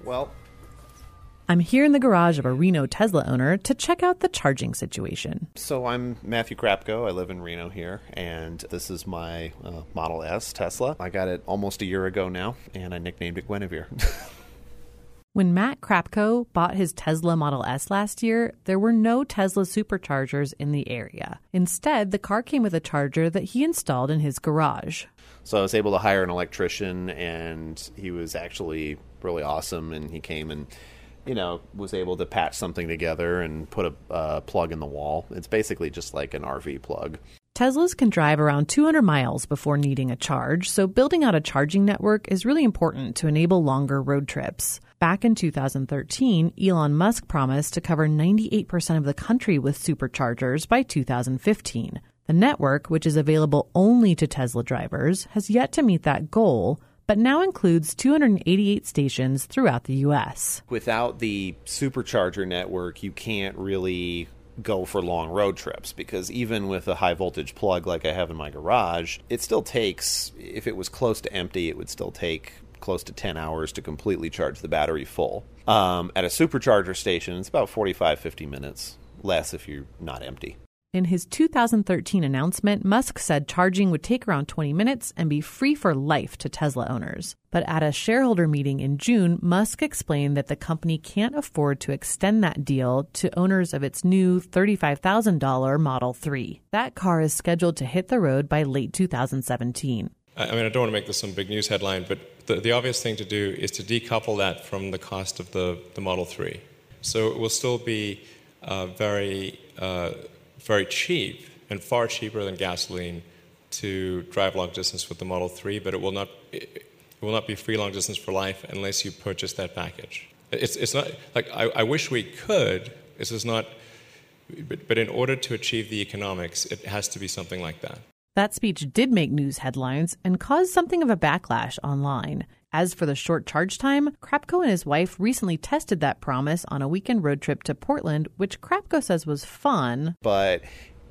Well, I'm here in the garage of a Reno Tesla owner to check out the charging situation. so I'm Matthew Krapko. I live in Reno here, and this is my Model S Tesla. I got it almost a year ago now, and I nicknamed it Guinevere. When Matt Krapko bought his Tesla Model S last year, there were no Tesla superchargers in the area. Instead, the car came with a charger that he installed in his garage. So I was able to hire an electrician, and he was actually really awesome, and he came and was able to patch something together and put a plug in the wall. It's basically just like an RV plug. Teslas can drive around 200 miles before needing a charge, so building out a charging network is really important to enable longer road trips. Back in 2013, Elon Musk promised to cover 98% of the country with superchargers by 2015. The network, which is available only to Tesla drivers, has yet to meet that goal, but now includes 288 stations throughout the U.S. Without the supercharger network, you can't really go for long road trips, because even with a high voltage plug like I have in my garage, it still takes, if it was close to empty, it would still take close to 10 hours to completely charge the battery full. At a supercharger station, it's about 45-50 minutes, less if you're not empty. In his 2013 announcement, Musk said charging would take around 20 minutes and be free for life to Tesla owners. But at a shareholder meeting in June, Musk explained that the company can't afford to extend that deal to owners of its new $35,000 Model 3. That car is scheduled to hit the road by late 2017. I don't want to make this some big news headline, but the obvious thing to do is to decouple that from the cost of the Model 3. So it will still be very cheap and far cheaper than gasoline to drive long distance with the Model 3, but it will not be free long distance for life unless you purchase that package. It's not like I wish we could. This is not, but in order to achieve the economics, it has to be something like that. That speech did make news headlines and caused something of a backlash online. As for the short charge time, Krapko and his wife recently tested that promise on a weekend road trip to Portland, which Krapko says was fun. But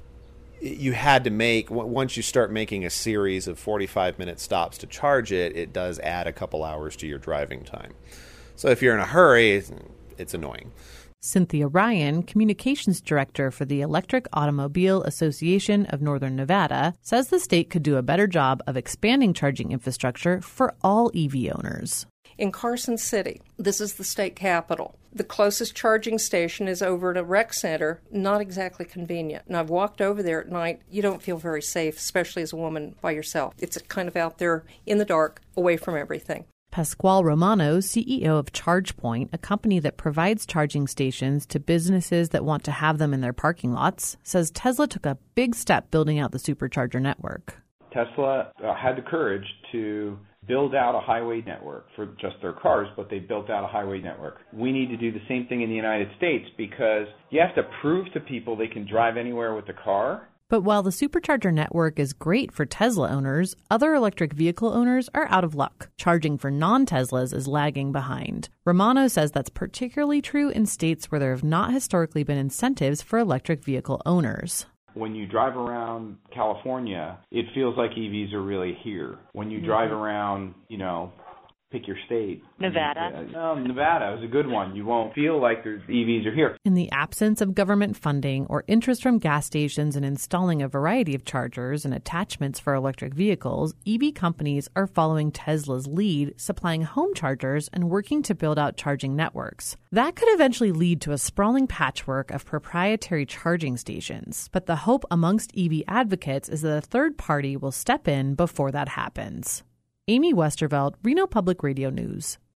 you had to make, once you start making a series of 45-minute stops to charge it, it does add a couple hours to your driving time. So if you're in a hurry, it's annoying. Cynthia Ryan, communications director for the Electric Automobile Association of Northern Nevada, says the state could do a better job of expanding charging infrastructure for all EV owners. In Carson City, this is the state capital. The closest charging station is over at a rec center, not exactly convenient. And I've walked over there at night. You don't feel very safe, especially as a woman by yourself. It's kind of out there in the dark, away from everything. Pasquale Romano, CEO of ChargePoint, a company that provides charging stations to businesses that want to have them in their parking lots, says Tesla took a big step building out the supercharger network. Tesla had the courage to build out a highway network for just their cars, but they built out a highway network. We need to do the same thing in the United States, because you have to prove to people they can drive anywhere with the car. But while the supercharger network is great for Tesla owners, other electric vehicle owners are out of luck. Charging for non-Teslas is lagging behind. Romano says that's particularly true in states where there have not historically been incentives for electric vehicle owners. When you drive around California, it feels like EVs are really here. When you drive around, pick your state. Nevada. Nevada is a good one. You won't feel like there's EVs are here. In the absence of government funding or interest from gas stations in installing a variety of chargers and attachments for electric vehicles, EV companies are following Tesla's lead, supplying home chargers and working to build out charging networks. That could eventually lead to a sprawling patchwork of proprietary charging stations. But the hope amongst EV advocates is that a third party will step in before that happens. Amy Westerveld, Reno Public Radio News.